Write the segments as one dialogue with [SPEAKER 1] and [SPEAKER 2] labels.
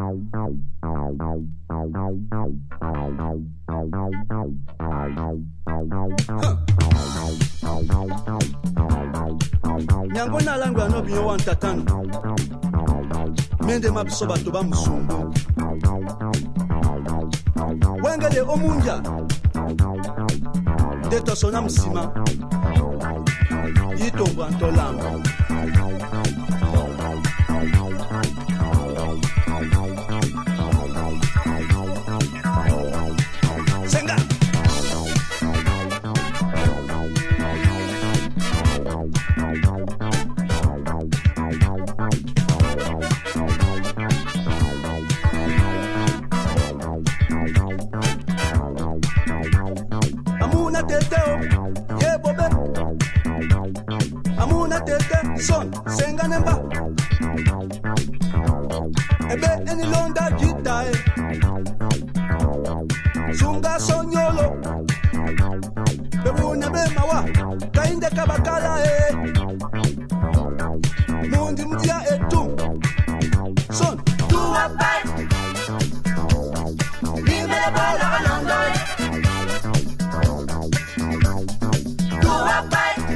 [SPEAKER 1] Nyango na langwa no biyo wan tatano. Mende mabisoba toba musumbu. Wengele omunja. Deto sona msima. Yitombo antolamba. Senga. Amuna teteo, ye bobe. Amuna tete, son, senga nemba. Ebe eni londa jitae. Sunga sonyolo. Bebuna be mawa, kainde kabakala Mundi mdia etum. Son,
[SPEAKER 2] do a bite. Leave me the ball alone. Do a bite.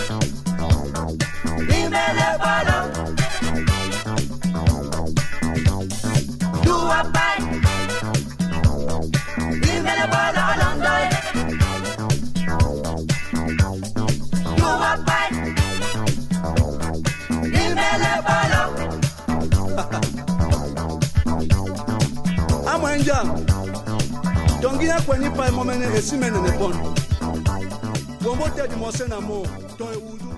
[SPEAKER 2] Leave me the ball alone. Do a bite. Leave me the ball alone. Do a bite. Leave me the ball alone.
[SPEAKER 1] Amwenja. Tongia kweni pa momene esimene ne bon. Womote di mosena mo. Ton e wudu.